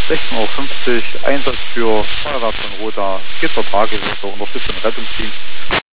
16:50 Uhr, Einsatz für Feuerwehr von Roda, 4. Tagesordnung, Unterstützung Rettungsdienst.